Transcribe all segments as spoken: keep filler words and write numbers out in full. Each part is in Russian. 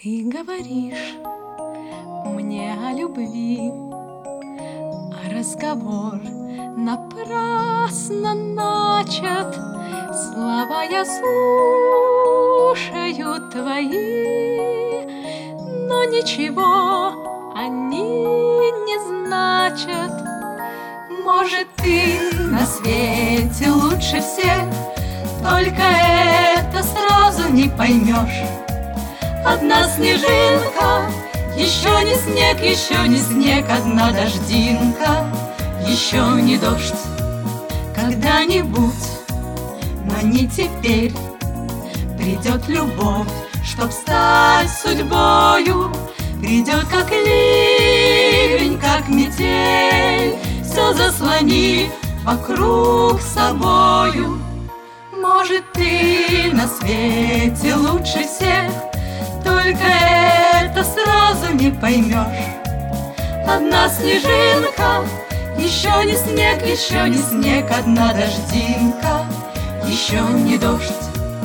Ты говоришь мне о любви, а разговор напрасно начат. Слова я слушаю твои, но ничего они не значат. Может, ты на свете лучше всех, только это сразу не поймешь. Одна снежинка, еще не снег, еще не снег, одна дождинка, еще не дождь. Когда-нибудь, но не теперь, придет любовь, чтоб стать судьбою. Придет как ливень, как метель, все заслони вокруг собою. Может, ты на свете лучше всех, только это сразу не поймешь. Одна снежинка, еще не снег, еще не снег, одна дождинка, еще не дождь.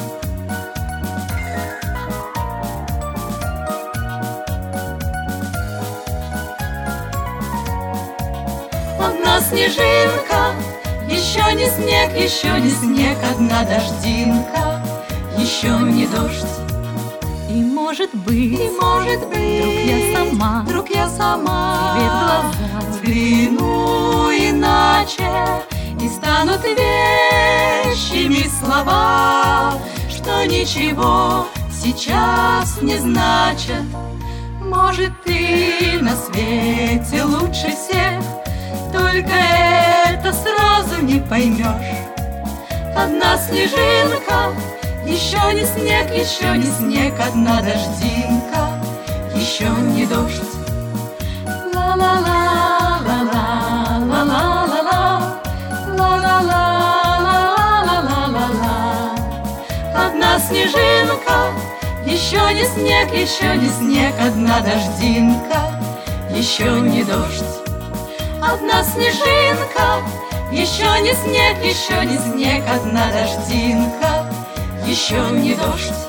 Одна снежинка, еще не снег, еще не снег, одна дождинка, еще не дождь. И может быть, И может быть, вдруг я сама, вдруг я сама тебе в глаза взгляну иначе, и станут вещими слова, что ничего сейчас не значат. Может, ты на свете лучше всех, только это сразу не поймешь. Одна снежинка, еще не снег, еще не снег, одна дождинка, еще не дождь. Ла-ла-ла, ла-ла, ла-ла-ла-ла, ла-ла-ла, ла-ла-ла-ла. Одна снежинка, еще не снег, еще не снег, одна дождинка, еще не дождь. Одна снежинка, еще не снег, еще не снег, одна дождинка, еще не дождь.